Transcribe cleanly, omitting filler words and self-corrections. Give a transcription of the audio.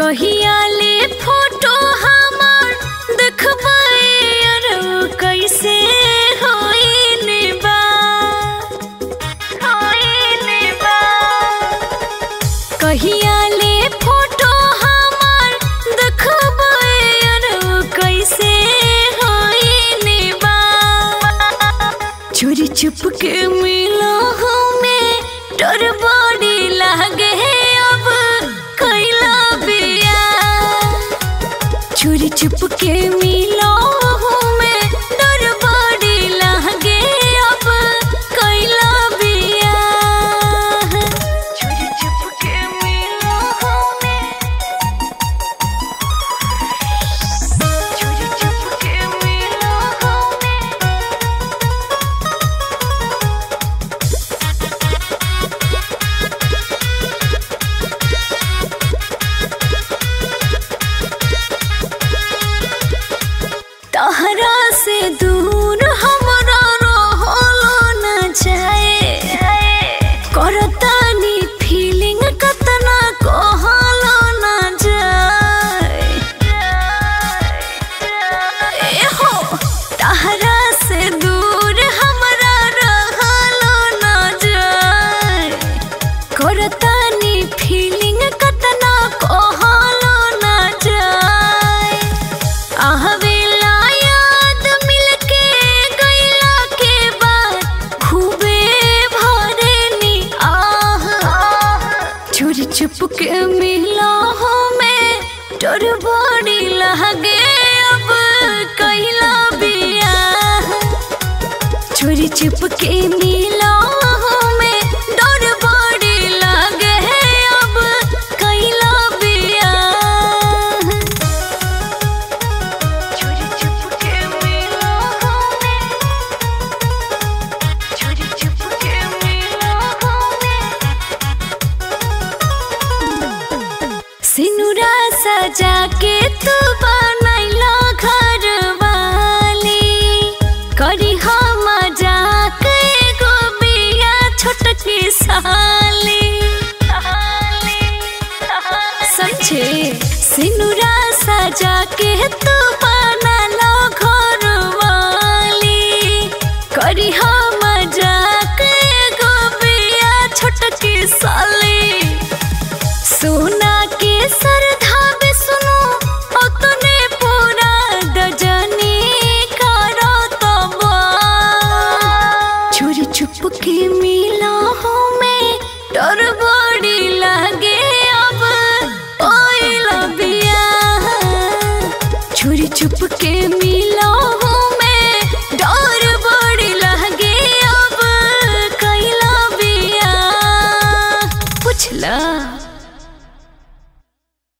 कहिया ले फोटो हमार देखबाए अरु कैसे होइने बा कहिया ले फोटो हमार देखबाए अरु कैसे होइने बा चोरी चुप के मिला हमें डर बड़ी लागे अब कैला बिया चोरी चुप के मिला हमें डर बड़ी लागे अब कैला बिया चोरी चुप के मिला हमें चोरी चुप के मिला तहरा से दूर हमरा रहलो न जाए करतानी फीलिंग कतना कहलो न जाए हो तहरा से दूर हमरा रहलो न जाए करतानी फीलिंग कतना कहलो न जाए आहवे चोरी चुप के मिला हमें डर बड़ी लागे अब कैला बिया चोरी चुप के मिला हमें डर बड़ी लागे अब कैला बिया चोरी चुप के मिला हमें चोरी चुप के मिला सिनुरा सजा के तू बनैला घर वाली करी हम मजाक एगो बिया छोटकी साली सच्चे सिनुरा सजा के तू बनैला घर वाली करी हम मजाक एगो बिया छोटकी साली सोना के सरधा भी सुनो अतने पूरा दजनी करो तबा चोरी चुप के मिला हमें डर बड़ी लागे अब ओइला बिया चोरी चुप के मिला